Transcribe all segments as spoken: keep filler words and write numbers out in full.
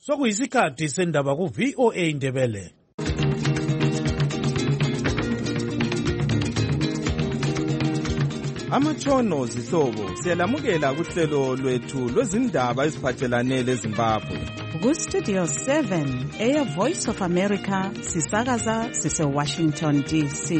Sokuyisikhathi sendaba ku V O A Ndebele. Amatshono zihlobo siyalamukela kuhlelo lwethu lwezindaba eziphathelane leZimbabwe. Ku Studio seven, Air Voice of America, sisakaza sise Washington D C.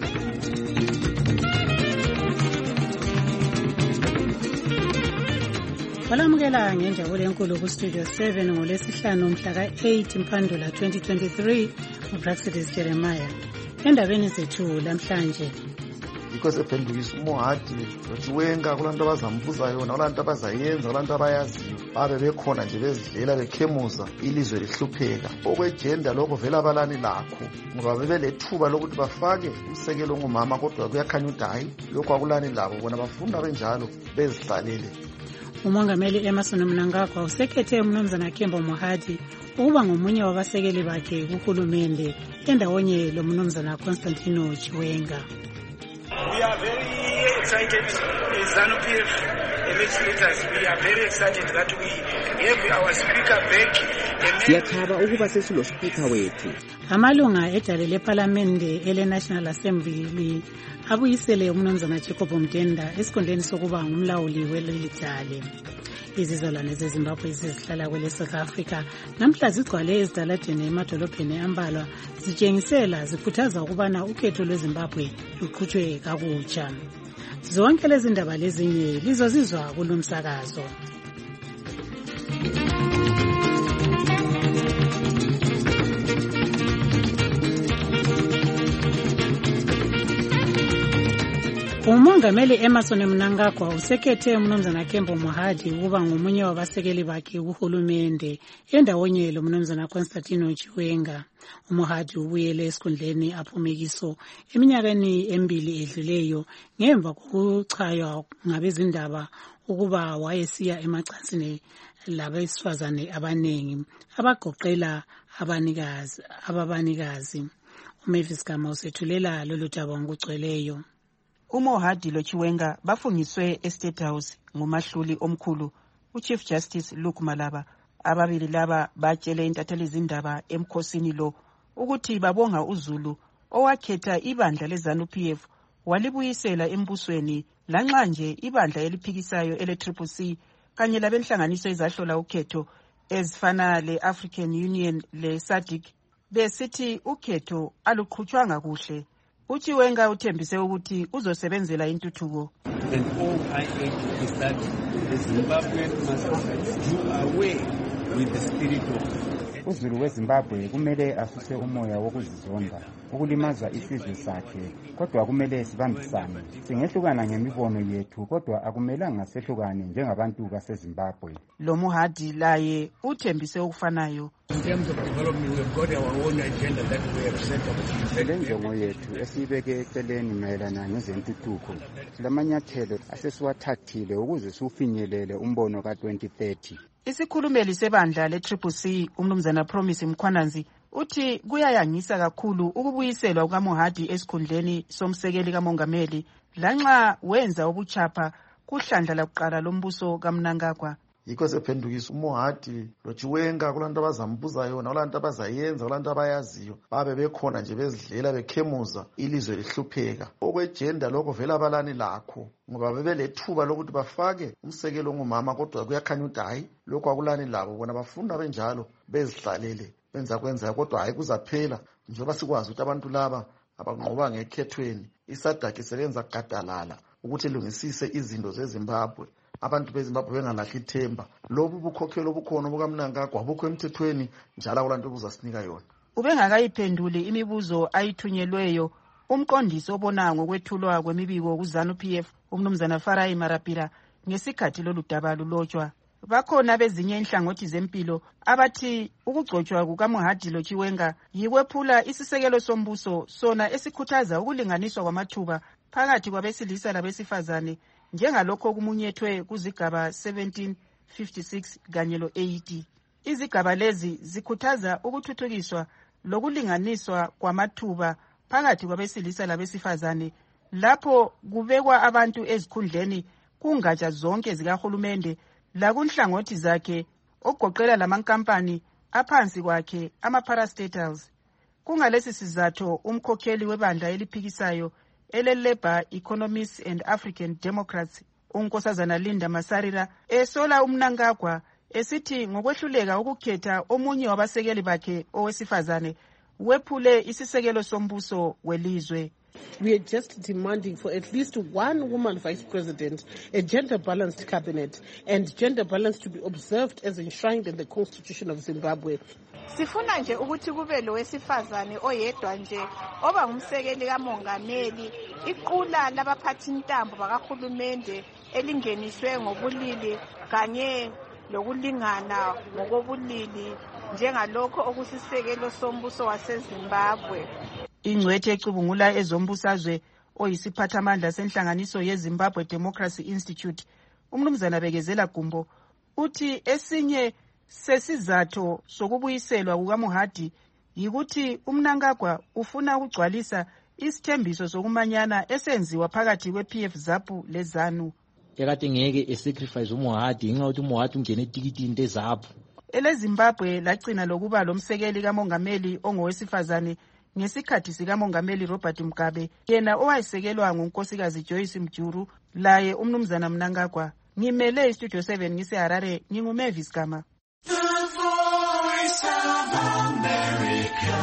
Balamukela ngenjabulo enkulu ku Studio seven ngolesihlanu mhla ka eight Mphandula twenty twenty-three uBraxidis Jeremiah. Endabeni zethu lamhlanje, yikho sephendukisa uMohadi loChiwenga kulanto abazambuza yona, kulanto abazayenza, kulanto abayaziyo, babe bekhona nje bezidlela bekhemuza ilizwe lihlupheka. Okwejenda lokho vela abalani lakho ngoba bebelethuba lokuthi bafake umsekelo ngumama, kodwa kuyakhanya ukuthi hayi lokho akulani labo, bona bafunda benjalo bezihlalele. uMongameli Emmerson Mnangagwa usekhethe umnumzana Kembo Mohadi ukuba ngomunye wabasekeli bakhe kuhulumende endawonye lo mnumzana Constantino Chiwenga. We are very excited as ZANU-P F legislators. We are very excited that we have our speaker back. Siyathaba ukuba sesilo speaker wethu. Amalunga edale leParliamente ele National Assembly abuyisele umnumzana Jacob Mdenda esikhundleni sokuba ngumlawuli welidale. Izizalwane zeZimbabwe ezihlala kwele South Africa namhla zigcwale ezidaladeni emadolobheni ambalwa zitshengisela zikhuthaza ukubana ukhetho lweZimbabwe luqhutshwe kakutsha. Zonke lezi ndaba lezinye lizozizwa kulumsakazo. uMongameli Emmerson Mnangagwa usekhethe umnumzana Kembo Mohadi ukuba ngomunye wabasekeli bakhe kuhulumende endawonye lo mnumzana Constantino Chiwenga. uMohadi ubuyele esikhundleni aphumekiso eminyakeni emibili edluleyo ngemva kokuchaywa ngabezindaba ukuba wayesiya emacansini labesifazane abanengi abagoqela abanikazi ababanikazi. uMavis Gama usethulela lolu daba ngokugcweleyo. uMohadi loChiwenga bafungiswe eState House ngumahluli omkhulu uChief Justice Luke Malaba. Ababili laba batshele intatheli zindaba emkhosini lo ukuthi babonga uZulu owakhetha ibandla leZANU-P F walibuyisela embusweni lanxa nje ibandla eliphikisayo ele-Triple C kanye labenhlanganiso ezahlola ukhetho ezifana le-African Union le-SADC besithi ukhetho aluqhutshwanga kuhle. uChiwenga uthembise ukuthi uzosebenzela intuthuko. And all I urge is that the Zimbabwean must do away with the spirit of uZulu weZimbabwe kumele asuse umoya wokuzizonda ukulimaza isizwe sakhe, kodwa kumele sibambisane. Singehlukana ngemibono yethu, kodwa akumelanga sehlukane njengabantu baseZimbabwe. Lo Mohadi laye uthembise ukufanayo. In terms of development, we've got our own agenda that we have set up. Lenjongo yethu esibeke eceleni mayelana ngezentuthuko silamanyathelo asesiwathathile ukuze siufinyelele umbono ka twenty thirty. Isikhulumeli sebandla le-Triple C umnumzana Promise Mkhwananzi uthi kuyayangisa kakhulu ukubuyiselwa kukaMohadi esikhundleni somsekeli kamongameli lanxa wenza ubuchapha kuhlandla lakuqala lombuso kaMnangagwa. Yikho sephendukisa uMohadi loChiwenga kulanto abazambuza yona, kulanto abazayenza, kulanto abayaziyo, babe bekhona nje bezidlela bekhemuza ilizwe lihlupheka. Okwejenda lokho vela abalani lakho ngoba bebelethuba lokuthi bafake umsekelo ngumama, kodwa kuyakhanya ukuthi hayi lokho akulani labo, bona bafunda benjalo bezihlalele benza kwenza, kodwa hayi kuzaphela njengoba sikwazi ukuthi abantu laba abanqoba ngekhethweni iSADC isebenza gadalala ukuthi ilungisise izinto zeZimbabwe. Abantu beZimbabwe bengalahli ithemba. Lobu bukhokhelo obukhona bukaMnangagwa bukho emthethweni njalo kulanto buzasinika yona. Ubengakayiphenduli imibuzo ayithunyelweyo umqondisi obona ngokwethulwa kwemibiko kuZANU-P F umnumzana Farai Marapira ngesikhathi lolu daba lulotshwa. Bakhona bezinye inhlangothi zempilo abathi ukugcotshwa kukaMohadi loChiwenga yikwephula isisekelo sombuso sona esikhuthaza ukulinganiswa kwamathuba phakathi kwabesilisa labesifazane njengalokho kumunyethwe kuzigaba seventeen fifty-six kanye lo eighty. Izigaba lezi zikhuthaza ukuthuthukiswa lokulinganiswa kwamathuba phakathi kwabesilisa labesifazane lapho kubekwa abantu ezikhundleni kungatsha zonke zikahulumende lakunhlangothi zakhe okugoqela lamankampani aphansi kwakhe ama-parastatals. Kungalesi sizatho umkhokheli webandla eliphikisayo ele-Labour Economists and African Democrats uNkosazana Linda Masarira esola uMnangagwa esithi ngokwehluleka ukukhetha omunye wabasekeli bakhe owesifazane wephule isisekelo sombuso welizwe. We are just demanding for at least one woman vice president, a gender-balanced cabinet, and gender balance to be observed as enshrined in the Constitution of Zimbabwe. Sifuna nje ukuthi kube lo wesifazane oyedwa nje oba ngumsekeli kamongameli, iqula labaphathi intambo bakahulumende elingeniswe ngobulili kanye lokulingana ngokobulili njengalokho okusisekelo sombuso waseZimbabwe. Ingcwethe ecubungula ezombusazwe oyisiphathamandla senhlanganiso yeZimbabwe Democracy Institute uMnumzana Bekezela Gumbo uthi esinye sesizatho sokubuyiselwa kukaMohadi yikuthi uMnangagwa ufuna ukugcwalisa isithembiso sokumanyana esenziwa phakathi kwe-P F ZAPU leZANU. Ekade ngeke esacrifice uMohadi ngenxa yokuthi uMohadi ungene etikitini leZAPU. EleZimbabwe lagcina lokuba lomsekeli kamongameli ongowesifazane ngesikhathi sikamongameli Robert Mugabe, yena owayesekelwa ngunkosikazi Joyce Mjuru, laye uMnumzana Mnangagwa. Ngimele iStudio seven ngiseHarare, nginguMavis Gama. The Voice of America,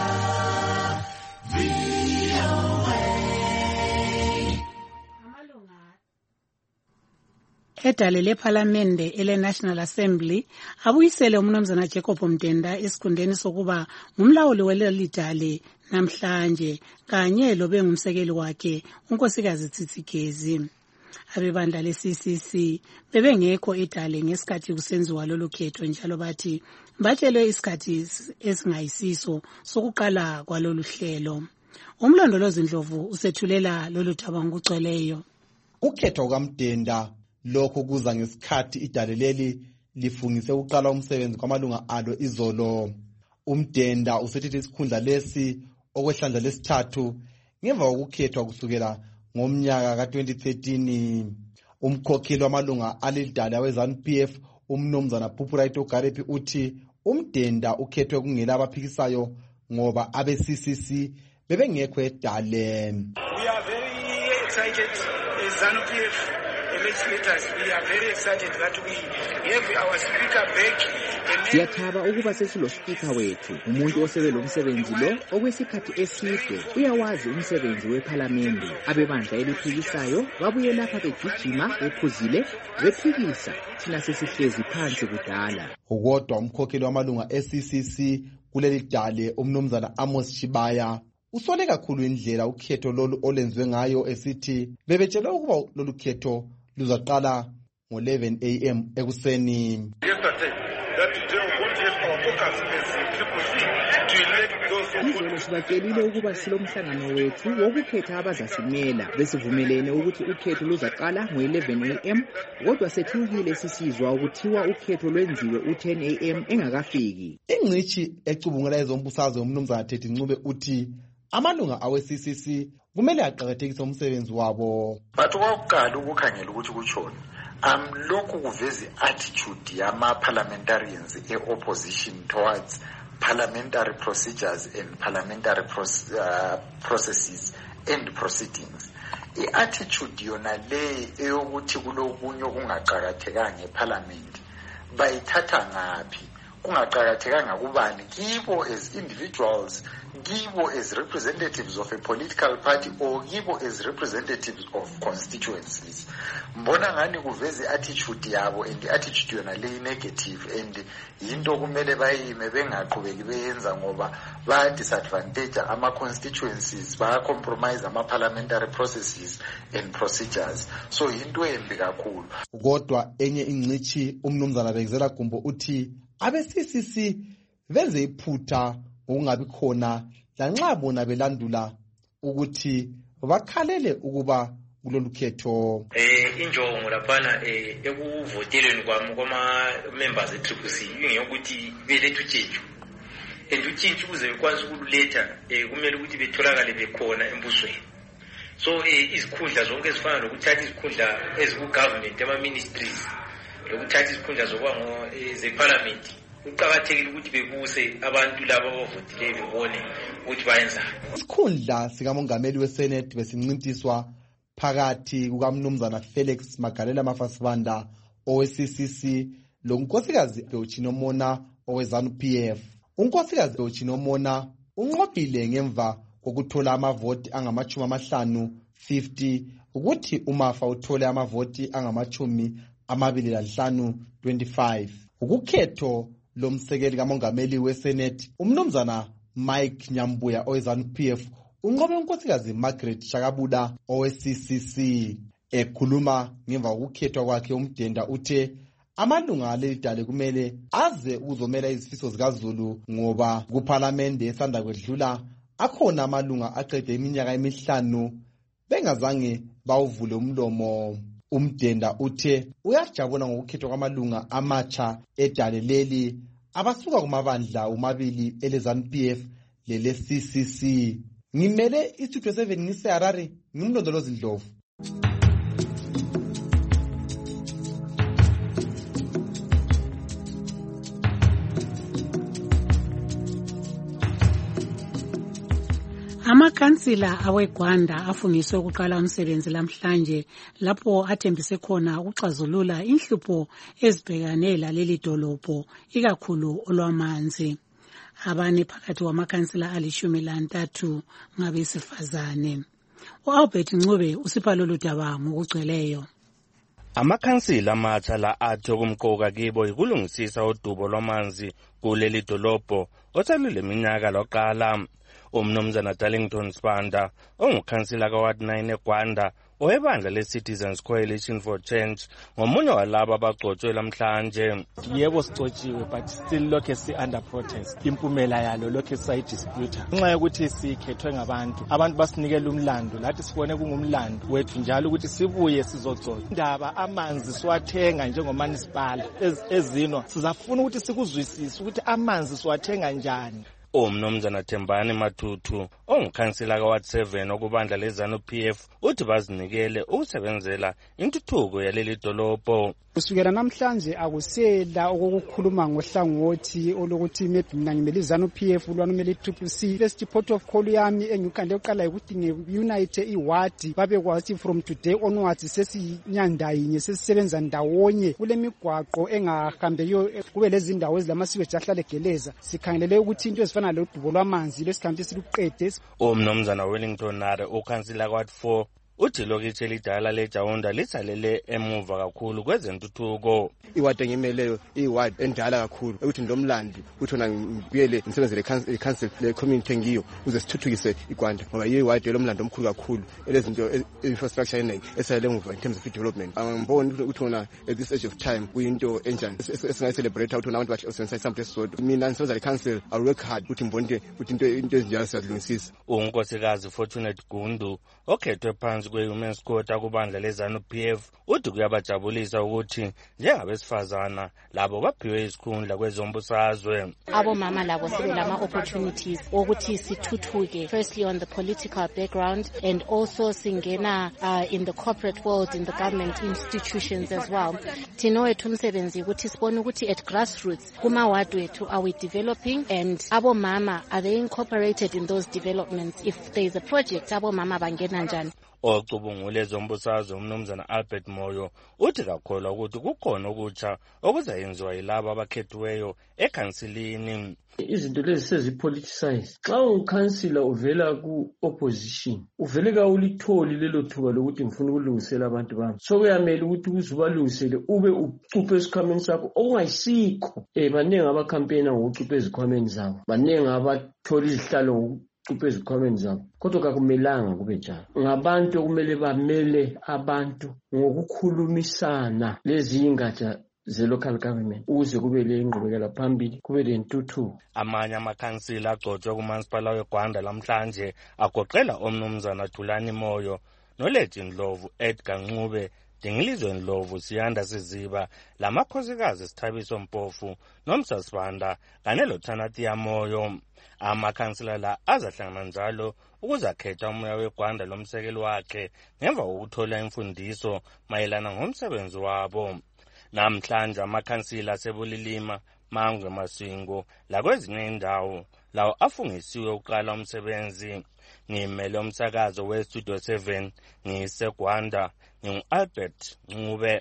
V O A. Edale lePhalamende ele-National Assembly abuyisele uMnumzana Jacob Mdenda esikhundeni sokuba ngumlawuli welelidale namhlanje kanye lobe ngumsekeli wakhe unkosikazi Tsitsigezi. Abebandla le-C C C bebengekho edale ngesikhathi kusenziwa lolu khetho njalo bathi batshelwe isikhathi esingayisiso sokuqala kwalolu hlelo. Umlondolozi Ndlovu usethulela lolu thaba ngokugcweleyo. Ukhetho kukaMdenda lokho kuza ngesikhathi idale leli lifungise uqala umsebenzi kwamalunga alo izolo. UMdenda usethethe isikhundla lesi okwehlandla lesithathu ngemva kokukhethwa kusukela ngomnyaka ka twenty thirteen. Umkhokheli wamalunga alidala weZANU P F uMnumzana Phupuraito Garepi uthi uMdenda ukhethwe kungela abaphikisayo ngoba abe-C C C bebengekho edale. We are very excited as ZANU P F legislators. We are very excited that we have our speaker back. Siyathaba ukuba sesilo speaker wethu, umuntu osebenzela umsebenzi lo okwesikhathi eside uyawazi umsebenzi wePhalamende. Abebandla eliphikisayo babuye lapha begijima bephuzile bephikisa thina sesihlezi phansi kudala. Kodwa umkhokheli wamalunga e-C C C kuleli dale uMnumzana Amos Chibaya usole kakhulu indlela ukhetho lolu olenziwe ngayo esithi bebetshela ukuba lolu khetho luzaqala ngo eleven A M ekuseni. Izolo sibatshelile ukuba silomhlangano wethu wokukhetha abazasimela besivumelene ukuthi ukhetho luzaqala ngo eleven A M kodwa sethukile sisizwa ukuthiwa ukhetho lwenziwe u ten A M engakafiki. Ingcishi ecubungela ezombusazwe uMnumzana Thethi Ncube uthi amalunga awe-C C C kumele aqhakathekise umsebenzi wabo. Bathi kwakuqala ukukhangela ukuthi kuchona um lokhu kuveza attitude yama-parliamentarians e-opposition towards parliamentary procedures and parliamentary proce uh, processes and proceedings. I-attitude yona le eyokuthi kulokunye okungaqakathekanga eParliament bayithatha ngaphi, kungaqakathekanga kubani, kibo as individuals, kibo as representatives of a political party, or kibo as representatives of constituencies. Mbona ngani kuveze attitude yabo, and attitude yona le negative, and yinto kumele bayime bengaqhubeki beyenza ngoba baya disadvantage ama constituencies, baya compromise ama parliamentary processes and procedures. So yinto embi kakhulu. Kodwa enye ingcishi uMnumzana Bekezela Gumbo uthi abe-C C C benze iphutha ngokungabi khona lanxa bona belandula ukuthi bakhalele ukuba kulolu khetho. Eh injongo laphana eh ekuvoteleni kwami kwama members e-Triple C ingeyokuthi belethe utshintsho. And utshintsho ukuze bekwazi ukuletha eh kumele ukuthi betholakale bekhona embusweni. So eh izikhundla zonke ezifana lokuthatha izikhundla eziku government ama ministries lokuthatha izikhundla zokuba zeparlament kuqakathekile ukuthi bebuse abantu laba abavotileyo bebone ukuthi bayenzani. Isikhundla sikamongameli weSenate besincintiswa phakathi kukamnumzana Felix Magalela Mafasibanda owe-C C C lonkosikazi Beutshino Mona owe-ZANU P F. Unkosikazi Beutshino Mona unqobile ngemva kokuthola amavoti angamachumi amahlanu fifty ukuthi uMafa uthole amavoti angamachumi amabili lanhlanu twenty-five. Ukukhetho lomsekeli kamongameli weSenate umnumzana Mike Nyambuya owe-ZANU P F unqobe unkosikazi Margaret Shakabuda owe-C C C. Ekhuluma ngemva kokukhethwa kwakhe uMdenda uthe amalunga aleli dale kumele aze ukuzomela izifiso zikaZulu ngoba kuParliament esanda kwedlula akhona amalunga aqede iminyaka emihlanu bengazange bawuvule umlomo. Umdenda uthe uyajabula ngokukhethwa kwamalunga amatsha edale leli abasuka kumabandla umabili ele-ZANU P F lele-C C C. Ngimele iStudio seven ngiseHarare ngimlondolozi Ndlovu. Amakhansila aweGwanda afungiswe ukuqala umsebenzi lamhlanje lapho athembise khona ukuxazulula inhlupho ezibhekane laleli dolobho ikakhulu olwamanzi. Abane phakathi kwamakhansila alishumi lantathu ngabesifazane. U-Albert Ncube usipha lolu daba ngokugcweleyo. Amakhansila amatsha la athi okumqoka kibo yikulungisisa udubo lwamanzi kuleli dolobho osalule minyaka loqala. Umnumzana Darlington Spanda ongukhansila kaWard nine eGwanda owebandla le-Citizens Coalition for Change ngomunye walabo abagcotshwe lamhlanje. Yebo sigcotshiwe but still lokhe si under protest. Impumela yalo lokhe sayidisputa nxa yokuthi sikhethwe ngabantu abantu basinikela umlando lathi sibone kungumlando wethu njalo ukuthi sibuye sizogcotsha indaba amanzi siwathenga njengomunicipal ezino sizafuna ukuthi sikuzwisise ukuthi amanzi siwathenga njani. Umnumzana Thembani Matutu ongukhansila kaWard seven okubandla leZANU P F uthi bazinikele ukusebenzela intuthuko yaleli dolobho. Kusukela namhlanje akusela okukhuluma ngohlangothi olokuthi maybe mina ngimele iZANU P F ulwanumele i-Triple C. First port of call yami engikhande uqala ukuthi nge-unite iward babe kwathi from today onwards sesinyanda yinye sesisebenza ndawonye kule migwaqo engahambeyo kube lezi ndawo ezilamasewage ahlale geleza sikhangelele ukuthi into ezifana lodubo lwamanzi lesikhathi siluqede. Umnumzana Wellington Nare ukhansila kaWard four uthi lokithe elidala leJaunda lisalele emuva kakhulu kwezentuthuko. Iward engimeleyo iward endala kakhulu ukuthi ndomlandi uthona ngibuyele ngisebenzele i-council le-community engiyo uze sithuthukise iGwanda ngoba iward lomlando omkhulu kakhulu elezinto infrastructure eningi esale emuva in terms of development. Angiboni ukuthi wona at this age of time kuyinto enjani esingayicelebrate ukuthi abantu basebenzisa isamba esisodwa. Mina ngisebenza le-council I work hard ukuthi ngibone ukuthi into into ezinjalo siyazilungisisa. Unkosikazi Fortunate Gundu okhethwe phansi kwe-Women's Court akubandla leZANU P F uthi kuyabajabulisa ukuthi njengabesifazana labo baphiwe isikhundla kwezombusazwe. Abomama labo sibe lama opportunities ukuthi sithuthuke, firstly on the political background and also singena uh, in the corporate world, in the government institutions as well. Thina wethu umsebenzi ukuthi sibone ukuthi at grassroots kuma ward wethu are we developing and abomama are they incorporated in those developments. If there is a project abomama bangena njani. Ocubungule zombusazwe umnumzana Albert Moyo uthi kakholwa ukuthi kukhona okutsha okuzayenziwa yilabo abakhethiweyo ekhansilini. Izinto lezi sezipoliticize. Xa unkhansila uvela ku-opposition uvele kawulitholi lelo thuba lokuthi ngifuna ukulungisela abantu bami, so kuyamele ukuthi uzubalungisele ube ucuphe esikhwameni sakho okungayisikho. Eh baningi abakhampeyina ngokucupha ezikhwameni zabo, baningi abathola izihlalo cuphe ezikhwameni zabo, kodwa kakumelanga kube njalo. Ngabantu okumele bamele abantu ngokukhulumisana lezi ingatsha ze-local government ukuze kube le ingqubekela phambili, kube le ntuthuko. Amanye amakhansila agcotshwe kumansipala weGwanda lamhlanje agoqela omnumzana Thulani Moyo noLegend Ndlovu, Edgar Ncube, Dingilizwe Ndlovu, Siyanda Siziba, lamakhosikazi Sithabiso Mpofu noMsasibanda kanye loThanatia Moyo. Amakhansila la azahlangana njalo ukuzakhetha umoya weGwanda lomsekeli wakhe ngemva kokuthola imfundiso mayelana ngomsebenzi wabo. Namhlanje amakhansila asebulilima, Mangwe, Masingo lakwezinye indawo lawo afungisiwe uqala umsebenzi. Ngimele umsakazo we-Studio seven ngiseGwanda, ngingu-Albert Ncube.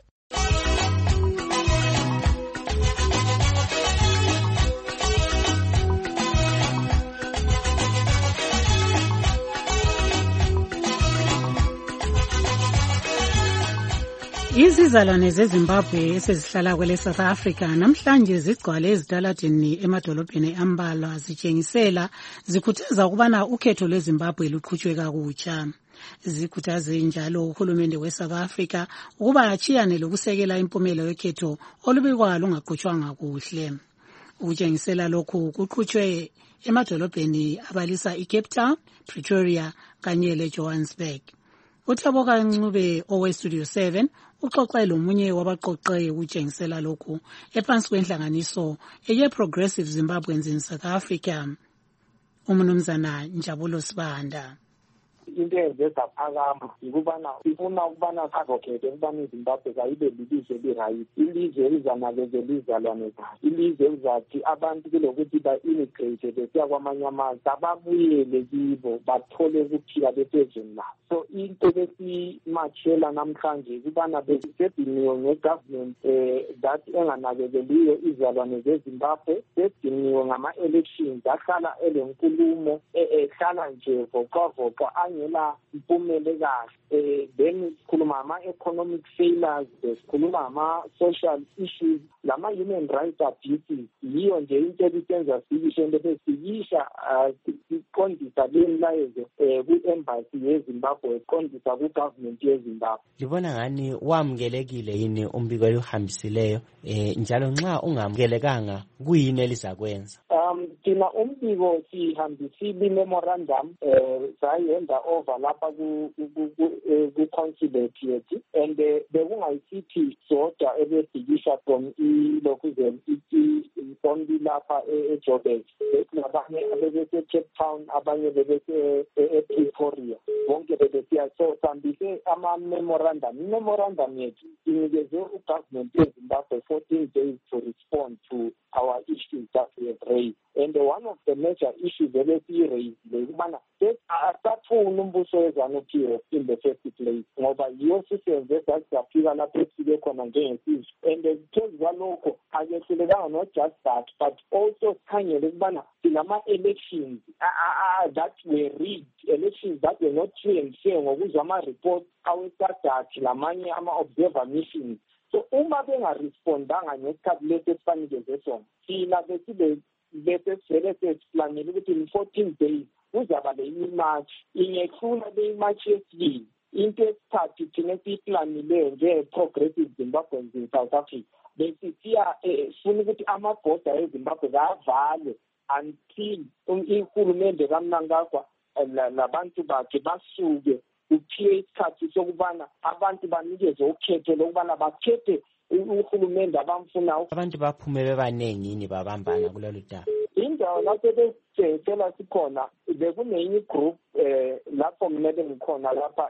Izizalwane zeZimbabwe esezihlala kwele South Africa namhlanje zigcwale ezitaladini emadolobheni ambalwa zitshengisela zikhuthaza ukubana ukhetho lweZimbabwe luqhutshwe kakutsha. Zikhuthaze njalo uhulumende we-South Africa ukuba achiyane lokusekela impumela yokhetho olubikwa lungaqhutshwanga kuhle. Ukutshengisela lokhu kuqhutshwe emadolobheni abalisa iCape Town, Pretoria kanye leJohannesburg. Uthaboka Ncube owe-Studio seven uxoxe lomunye wabaqoqe ukutshengisela lokhu ephansi kwenhlanganiso eye-Progressive Zimbabweans in South Africa, uMnumzana Njabulo Sibanda. Into ezezaphakama ukubana ifuna ukubana advocate ukubana iZimbabwe kayibe lilizwe lirayithi, ilizwe elizanakekela izalwane zayo, ilizwe elizathi abantu kulokuthi ba-immigrate besiya kwamanye amazwe ababuyele kibo bathole ukuphila besezweni labo. So into besimashela namhlanje ukubana besediniwe nge-government um that enganakekeliyo izalwane zeZimbabwe, sediniwe ngama-elections ahlala elenkulumo ehlala nje voqavoqa angela impumele kahle. Then sikhuluma ama-economic failures, sikhuluma ama-social issues, lama-human rights abuses. Yiyo nje into ebisenza sibisho into besikisha siqondisa le mlayezo ku-embassy yeZimbabwe, siqondisa ku-government yeZimbabwe. Libona ngani wamukelekile yini umbiko oluhambisileyo eh njalo nxa ungamukelekanga kuyini elizakwenza? Um thina umbiko sihambisile memorandum eh sayenda over lapha ku ku-consulate yethu, and bekungayisithi sodwa ebedikisha from ilokuzeni ithi only lapha eJoburg, nabanye abebese Cape Town, abanye bebese ePretoria, bonke bebesiya. So sambise ama-memorandum. Memorandum yethu inikeze u-government yeZimbabwe fourteen days to respond to our issues that we have raised. And one of the major issues ebesiyi-raised ukubana asafuna umbuso weZANU-P F in the first place, ngoba yiyo sisenze sathi safika lapho esifike khona njengesizwe. And phezu kwalokho akehlulekanga not just that, but also sikhangele ukubana sinama-elections that were rigged, elections that were not free and fair ngokuzwa ama-reports awesadati lamanye ama-observer missions. So uma bengarespondanga ngesikhathi lesi esifanikeze sona, thina besibe bese sivele sesiplanele ukuthi in fourteen days kuzaba le imarch, ingehlula le imarch yesibili. Into esithathu thina siyiplanileyo nje-Progressive Zimbabweans in South Africa, besisiya sifuna ukuthi amabhoda eZimbabwe avalwe until ihulumende kaMnangagwa labantu bakhe basuke kuphiwe isikhathi sokubana abantu banikezwe ukhetho lokubana bakhethe uhulumende abamfunayo. Abantu baphume bebaningi yini babambana kulolu daba? Indawo lapho besicela sikhona bekunenye igroup eh lapho mina bengikhona lapha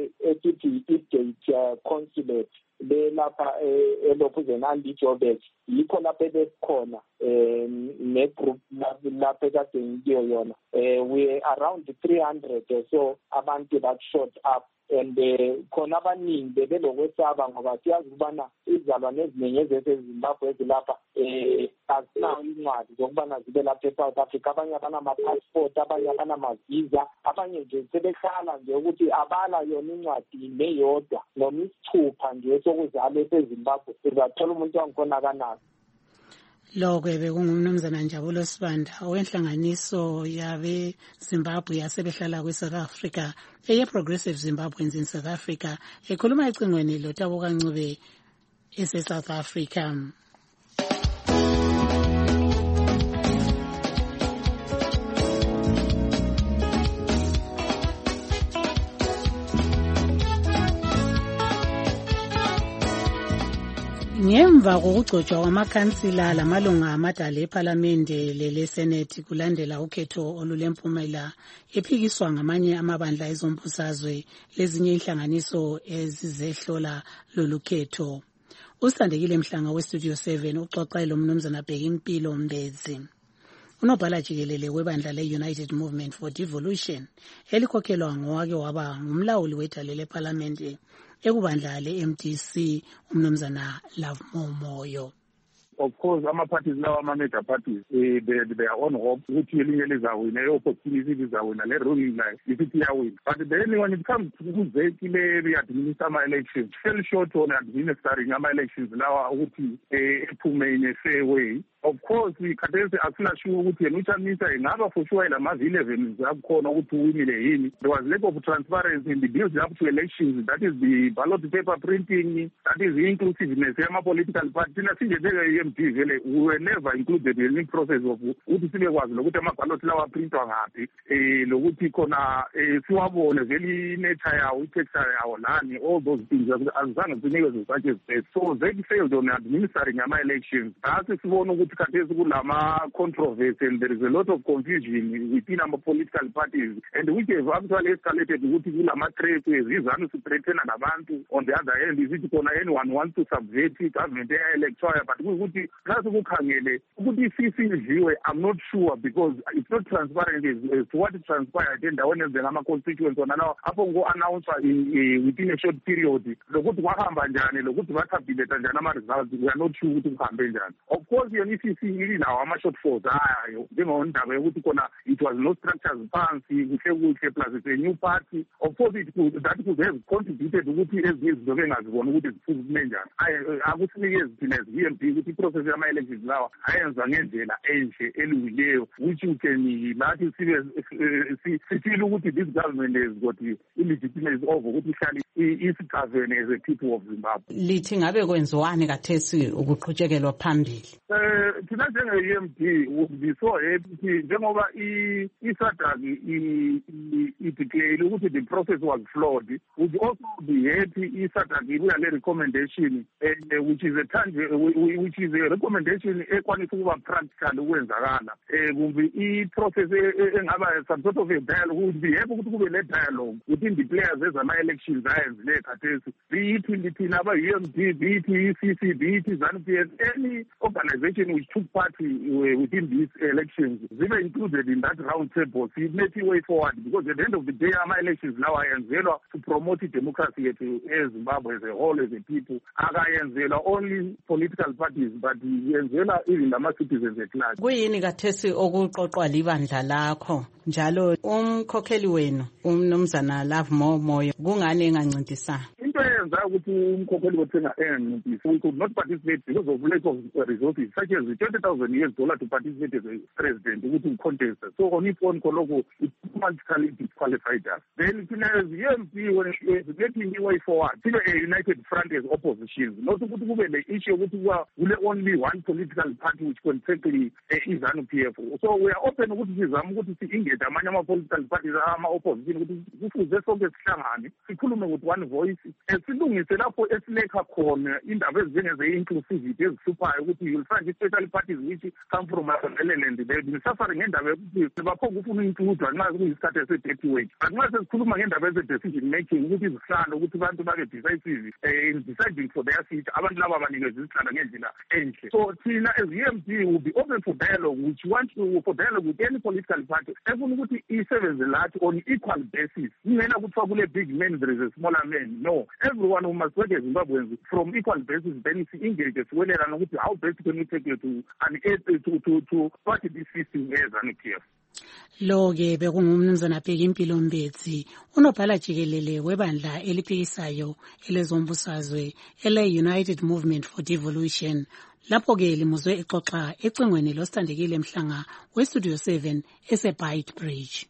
eTT Gate consulate le lapha elokhuzeni andiJoburg, yikho lapho besikhona eh ne group lapho kade ngiyo yona. Eh we around three hundred or so abantu that showed up, and khona abaningi bebelokwesaba ngoba siyazi ukubana izalwane eziningi ezezimbabwe ezilapha eh azinayo incwadi zokubana zibe lapha eSouth Africa. Abanye abanama-passport, abanye abanama-visa, abanye nje sebehlala nje ukuthi abala yona incwadi neyodwa noma isithupha nje sokuzalwa esezimbabwe, uzathola umuntu wangikhona kanazo. Lokho bekungumnumzana Njabulo Sibanda owenhlanganiso yabe Zimbabwe yasebehlala kwi-South Africa eye-Progressive Zimbabweans in South Africa, ekhuluma ecingweni loTaboka Ncube ese-South Africa. Ngemva kokugcotshwa kwamakhansila lamalunga amadala ePhalamende leleSenethi kulandela ukhetho olulempumela ephikiswa ngamanye amabandla ezombusazwe lezinye inhlanganiso ezizehlola lolu khetho, Usithandekile Mhlanga westudio seven uxoxa lo mnumzana Bheki Impilo Mbezi. Unobhala jikelele webandla le-United Movement for Devolution elikhokhelwa ngowake waba ngumlawuli wedale leParliament ekubandla le-M D C umnumzana Love Momoyo. Of course, ama-parties lawa ama-major parties eh, they, they are on hope ukuthi elinye lizawina, i-opportunity lizawina, le-ruling layo isithi iyawina. But then when it comes to kuzeki le-administer ama-elections, fell short on administering ama-elections lawa ukuthi eh, ephume in a fair way. Of course, khathesi asinashiwo ukuthi yena uChamisa ingaba for sure lama-V eleven zakhona ukuthi uwinile yini. There was lack of transparency in the build up to elections, that is the ballot paper printing, that is the inclusiveness yama-political party. Thina sinjebeke M D vele we were never included in the process of ukuthi sibekwazi lokuthi ama-ballot lawa printwa ngaphi, eh lokuthi khona eh siwabone vele i-nature yawo, i-texture yawo lani, all those things azange sinikwe such as that. So they failed on administering ama-elections. Asi sibona ukuthi khathesi kulama controversy and there is a lot of confusion within our political parties, and which have actually escalated ukuthi kulama threats izizanu sithreatena nabantu. On the other hand, is it khona anyone wants to subvert government electoral, but ukuthi nxa kukhangele ukuthi I-C C idliwe, I'm not sure, because it's not transparent as to what transpired endaweni ezingama constituents ona lawo apho ngo-announce in within a short period lokuthi kwahamba njani, lokuthi batabulate njani ama-results. We are not sure ukuthi kuhambe njani. Of course, yona I-C C ilinawo ama-shortfalls ayo, njengendaba yokuthi khona it was no structures phansi kuhle kuhle, plus it's a new party. Of course, it could, that could have contributed ukuthi ezinye izinto bengazibona ukuthi ziphume njani. Akusinikezi thina as V M P ukuthi i-process yama-elections lawa ayenza ngendlela enhle elungileyo, which you can lathi sibe sifile ukuthi this government has got illegitimacy over ukuthi ihlale isigovern as a people of Zimbabwe. Lithi ngabe kwenziwani kathesi ukuqhutshekelwa phambili? Eh thina njenge-E M D would be so happy njengoba i-SADC i-declare ukuthi the process was flawed. Would also be happy i-SADC ibuya le recommendation and which is a tangible, which is a recommendation ekwanisa ukuba practical ukwenzakala. Eh kumbe i-process engaba some sort of a dialogue, would be happy ukuthi kube le dialogue within the players ezama-elections ayenzile khathesi, be it thina aba-U M D, be it I-C C, be it ZANU P F, any organization which took part within these elections, they were included in that round table. So it made a way forward, because at the end of the day, our elections now are to promote democracy as Zimbabwe as a whole, as a people. Agayenzelwa only political parties, but yenzelwa even the citizens at large. Kuyini kathesi okuqoqwa libandla lakho njalo umkhokheli wenu umnumzana Love Momoyo kungani engancintisana? Into eyenza ukuthi umkhokheli wethenga engancintisi, we could not participate because of lack of resources, such as twenty thousand U S dollar to participate as a president ukuthi contest. So on its own koloko it automatically disqualified us. Then as U M P, when it is getting the way forward, sibe a united front as opposition, not ukuthi kube le issue ukuthi kule only one political party which can tackle i-ZANU P F. So we are open ukuthi sizame ukuthi si-engage amanye ama-political parties ama-opposition ukuthi kufuze sonke sihlangane sikhulume with one voice, silungise lapho esilekha khona indaba ezinjengeze-inclusivity ezihluphayo ukuthi you'll find especially parties which come from Maseland, they've been suffering ngendaba yokuthi baphonga ufuna includwa nxa kuyisikhathi ese-dirty wage. But nxa sesikhuluma ngendaba eze-decision making ukuthi izihlalo ukuthi abantu babe decisive in deciding for their seat, abantu laba banikeza izihlalo ngendlela enhle. So thina as U M D will be open for dialogue, which wants to for dialogue with any political party efuna ukuthi isebenze lathi on equal basis. Ingena kuthiwa kule big man there is a smaller man. No, everyone who must work as Zimbabweans from equal basis, then engage as well and how best can we take it to an to to to party this system as an P F. Lo ke bekungumnumzana Bheki Impilo Mbezi unobhala jikelele webandla eliphikisayo elezombusazwe ele-United Movement for Devolution. Lapho ke limuzwe exoxa ecingweni losithandekile Mhlanga westudio seven ese-Byte Bridge.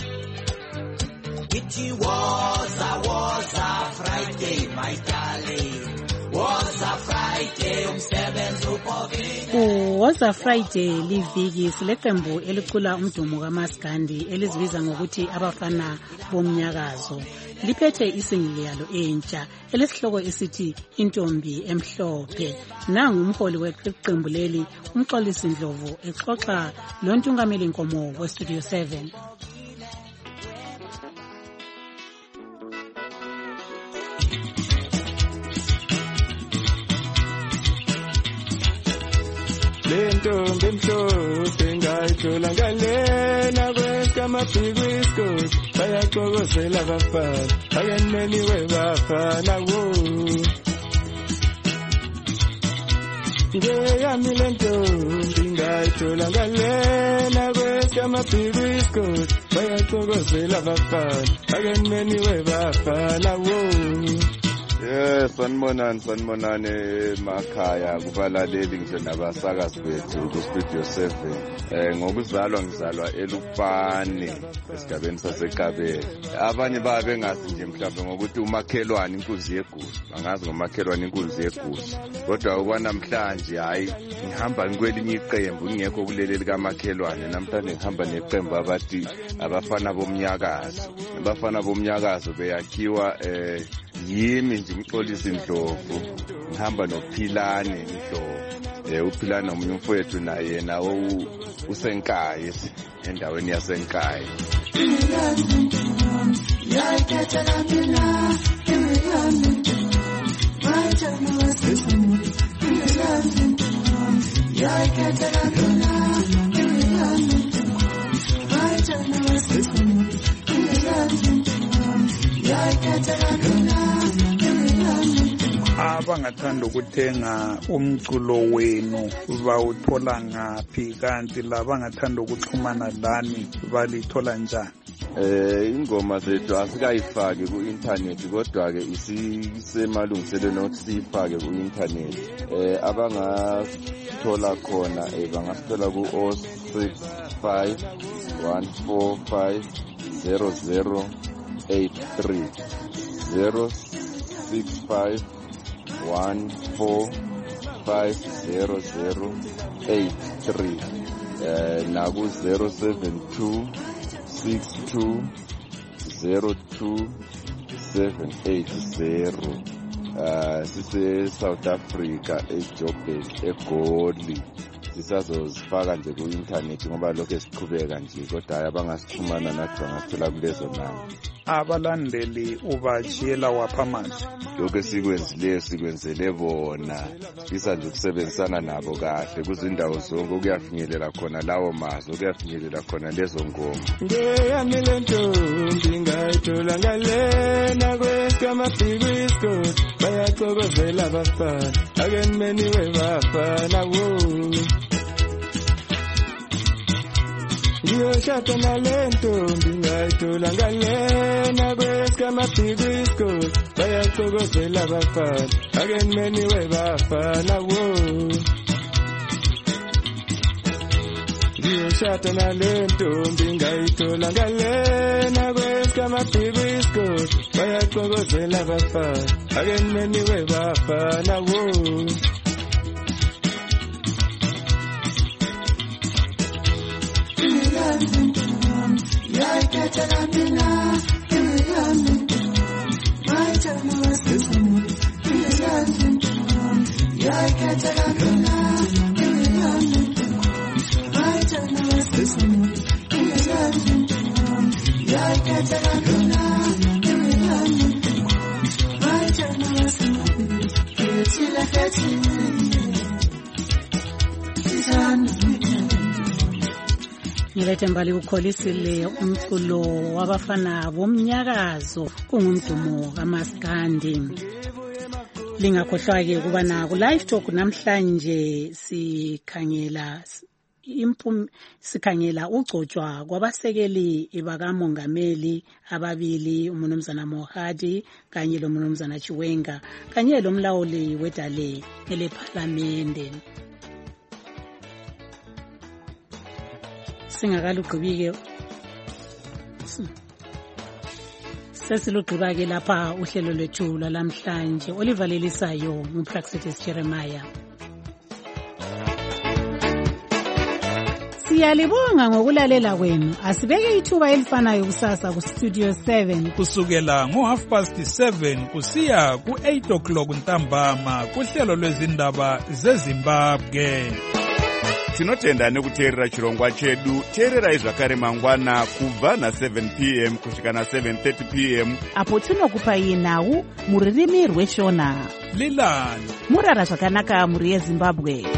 It was a was a Friday, my darling. Was a Friday, umsebenzi uphoke. Was a Friday liviki sileqembu elicula umdumo kaMaskandi elizibiza ngokuthi abafana bomnyakazo. Liphethe isingili yalo entsha elesihloko esithi Intombi Emhlophe. Nangu umholi weqembu leli umxolisi Ndlovu exoxa lontungameli Nkomo westudio seven. ntombi emhlophe ngayithola ngalena kwesikamaphikwisikoti bayaxokozela abafana akenimeniwe bafana wo ngeyami le ntombi ngayithola ngalena kwesikamaphikwisikoti bayaxokozela abafana akenimeniwe bafana wo. Yes, sanibonani sanibonani emakhaya kubalaleli ngisho nabasakazi bethu ku Studio seven. Eh ngokuzalwa ngizalwa eLupane esigabeni saseKabele. Abanye baba bengazi nje mhlawumbe ngokuthi umakhelwane inkunzi yegusu, bangazi ngomakhelwane inkunzi yegusu. Kodwa okwanamhlanje hayi ngihamba ngikwelinye iqembu ngiyekho kuleli likamakhelwane, namhlanje ngihamba neqembu abathi abafana bomnyakazo. Abafana bomnyakazo beyakhiwa eh yimi nje umxolisi Ndlovu, ngihamba noPhilane Ndlovu. Eh uPhilane omunye umfowethu naye yena usenkayi endaweni yasenkayi. Abangathanda ukuthenga umculo wenu bawuthola ngaphi, kanti labangathanda ukuxhumana lani balithola njani? Eh ingoma zethu asikayifaki ku internet, kodwa ke isisemalungiselweni ukuthi siyifake ku internet. Eh abangathola khona eh bangasithola ku zero six five one four five zero zero eight three zero six five one four five zero zero eight three uh, naku zero seven two six two zero two seven eight zero. uh, sise South Africa eJoburg eGoli. Sisazozifaka nje ku internet ngoba lokho esiqhubeka nje, kodwa abangasixhumana nathi bangathola kulezo namba. Abalandeli ubajiyela wapha manje? Lokho sikwenzileyo sikwenzele bona, sifisa nje ukusebenzisana nabo kahle kuzindawo zonke ukuyafinyelela khona lawo mazwi, ukuyafinyelela khona lezo ngoma. Ngeyami le ntombi ngayithola ngalena kwesikamaphikwisikoti bayaxokozela abafana akenimeniwe bafana wo. Ngiyoshada nale ntombi ngayithola ngalena kwesikamaphikwisikoti bayaxokozela abafana akenimeniwe bafana wo. Ngiyoshada nale ntombi ngayithola ngalena kwesikamaphikwisikoti bayaxokozela abafana akenimeniwe bafana wo. Ngilethe mbali ukholisile umculo wabafana bomnyakazo kungumdumo kaMaskandi. Lingakhohlwa-ke ukubana ku live talk namhlanje sikhangela impum sikhangela ugcotshwa kwabasekeli bakamongameli ababili, uMnumzana Mohadi kanye loMnumzana Chiwenga kanye lomlawuli wedale elephalamende. Singakalugqibike sesilugqiba-ke lapha uhlelo lwethu lwalamhlanje. Oliver Lelisayo nguPraxitis Jeremiah. Siyalibonga ngokulalela kwenu. Asibeke ithuba elifanayo kusasa ku Studio seven kusukela ngo half past seven kusiya ku eight o'clock ntambama kuhlelo lwezindaba zeZimbabwe. Tinotenda nekuteerera chirongwa chedu. Teererai zvakare mangwana kubva na seven p m kusvika na seven thirty p m apo tinokupai nhau muririmi rweshona. Lilani murara zvakanaka muri yeZimbabwe.